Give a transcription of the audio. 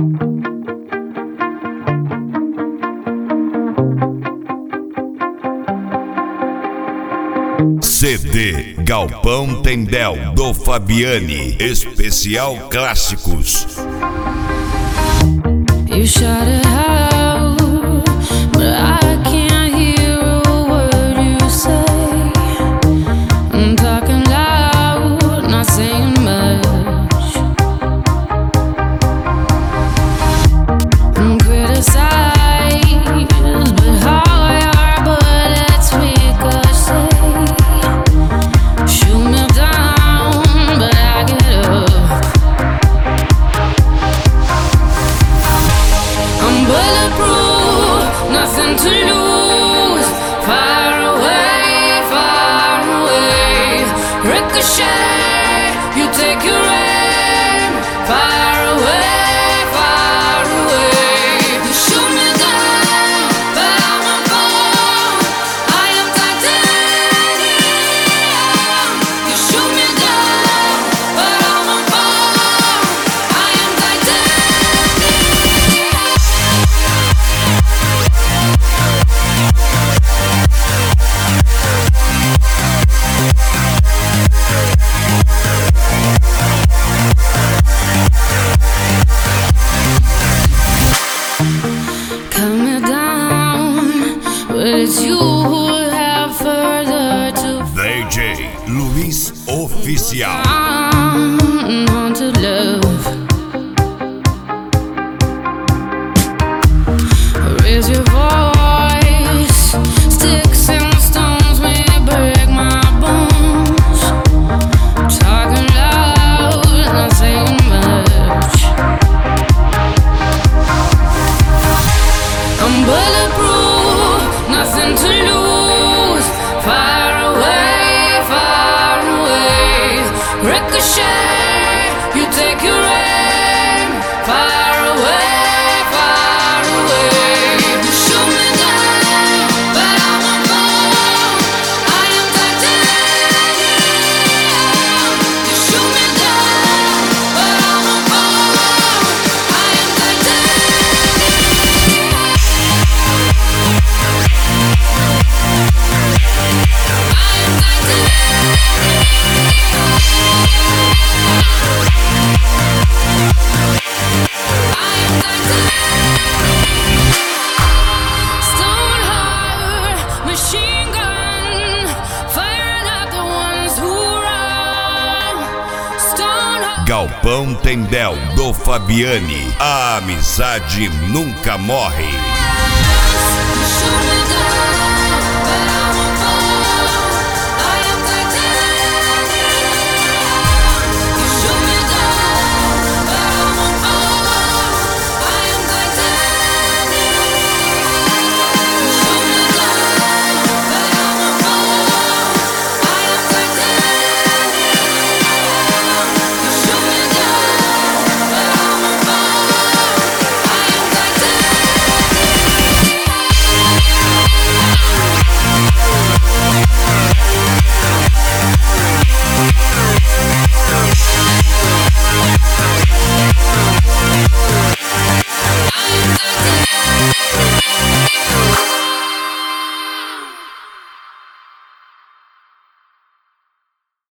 CD Galpão Tendel do Fabiani, especial clássicos. You shout it out, but I can't hear a word you say. I'm talking loud, not saying much. I'm criticized, but how your bullets ricochet. Shoot me down, but I get up. I'm bulletproof, nothing to lose. Far away, ricochet. You take your aim. Far away, you shoot me down, but I won't fall. I am titanium. You shoot me down, but I won't fall. I am titanium. Cut me down, but it's you who have further to DJ Luiz Oficial. find to love. Raise your voice, sticks and stones may break my bones. Talking loud, not saying much. I'm bulletproof, nothing to lose. Far away, ricochet. You take your aim. Far away. You shoot me down, but I won't fall. I am titanium. You shoot me down, but I won't fall. I am titanium. Stone heart, machine gun, firing at the ones who run. Stone heart. Galpão Tendel do Fabiani, a amizade nunca morre. You shoot me down.